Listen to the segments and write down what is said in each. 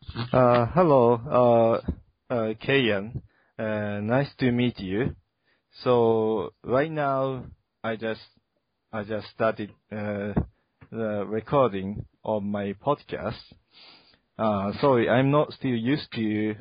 Hello, Kayan. Nice to meet you. So right now, I just I just started the recording of my podcast. Sorry, I'm not still used to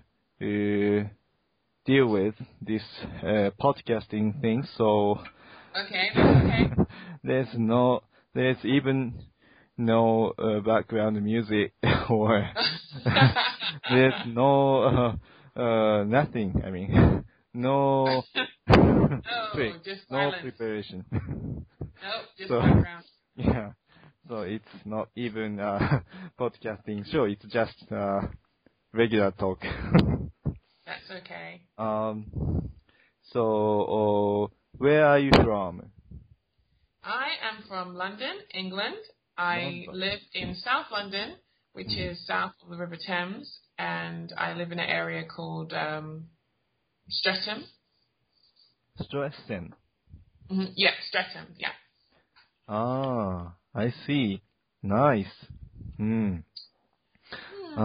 deal with this podcasting thing. So Okay, that's okay. there's even no background music or there's no nothing. I mean, no Oh, just no silence. preparation. Nope, just So background. yeah, so it's not even podcasting show. It's just regular talk. That's okay. um. So where are you from? I am from London, England. I London. live in South London, which is south of the River Thames, and I live in an area called Streatham. Stressen. Yeah, Streatham, yeah. Ah, I see. Nice. Hmm. Hmm.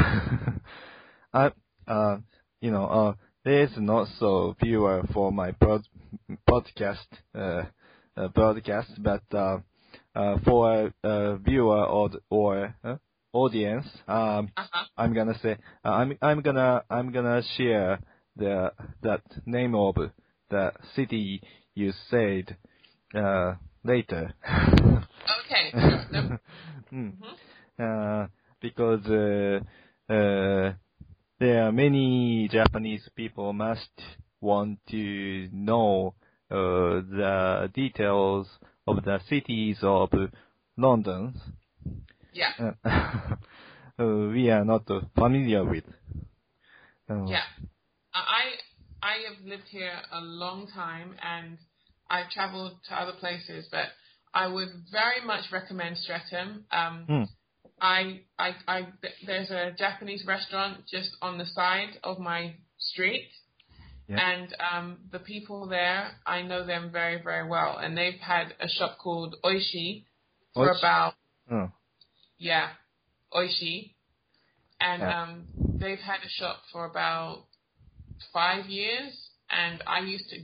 I, uh, there's not so viewer for my podcast, broadcast, but for a viewer or audience, Uh-huh. I'm gonna say, I'm gonna share that name of the city you said, later. Okay, sure. Nope. Hmm. Mm-hmm. Because there are many Japanese people must want to know the details of the cities of London. Yeah, We are not familiar with. Uh, yeah. I have lived here a long time, and I've travelled to other places, but I would very much recommend Streatham. hmm, There's a Japanese restaurant just on the side of my street, yeah. and the people there, I know them very, very well, and they've had a shop called Oishi for Which? about, Uh, yeah, Oishi, and yeah. they've had a shop for about 5 years, and I used to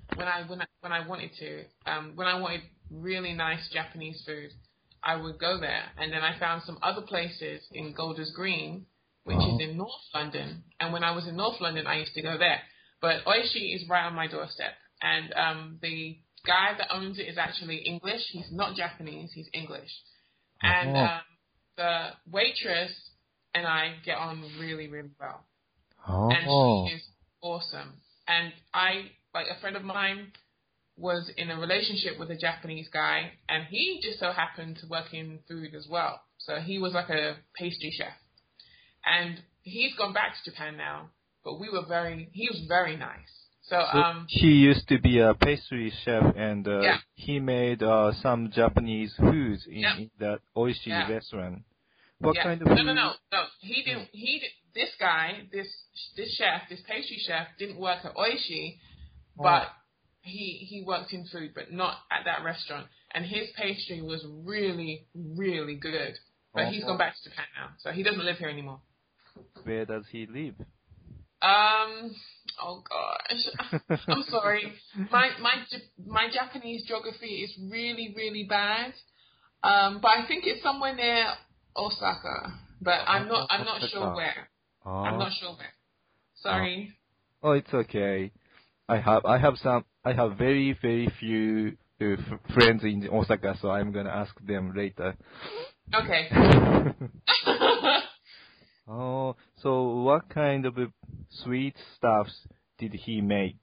when I wanted really nice Japanese food, I would go there, and then I found some other places in Golders Green, which is Oh. in North London, and when I was in North London, I used to go there. But Oishi is right on my doorstep, and the guy that owns it is actually English. He's not Japanese. He's English, and Oh. the waitress and I get on really, really well, and Oh. she is awesome. And like a friend of mine was in a relationship with a Japanese guy, and he just so happened to work in food as well. So he was like a pastry chef, and he's gone back to Japan now. But he was very nice. So So he used to be a pastry chef, and yeah, he made some Japanese foods yeah, in that Oishi yeah, restaurant. What yeah. kind of No, no, food? no, no. He Hmm. didn't. This guy, this chef, this pastry chef, didn't work at Oishi, Oh. but he worked in food, but not at that restaurant. And his pastry was really, really good. But he's gone Oh. back to Japan now, so he doesn't live here anymore. Where does he live? Oh gosh, I'm sorry. My Japanese geography is really, really bad. But I think it's somewhere near Osaka. But I'm not sure Osaka. where. I'm Oh. not sure where. Oh. Sorry. Oh, it's okay. I have very few friends in Osaka, so I'm gonna ask them later. Okay. Oh, so what kind of sweet stuffs did he make?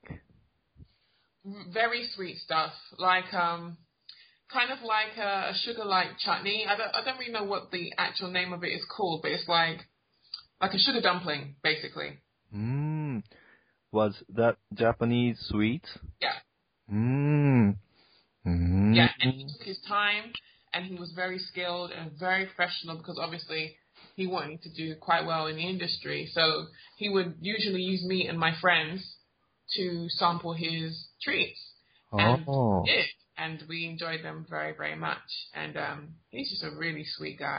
Very sweet stuff, like kind of like a sugar-like chutney. I don't really know what the actual name of it is called, but it's like a sugar dumpling, basically. Mmm, was that Japanese sweet? Yeah, Mmm, yeah. And he mmm. took his time, and he was very skilled and very professional because obviously he wanted to do quite well in the industry. So he would usually use me and my friends to sample his treats, and Oh. we did, and we enjoyed them very, very much. And he's just a really sweet guy.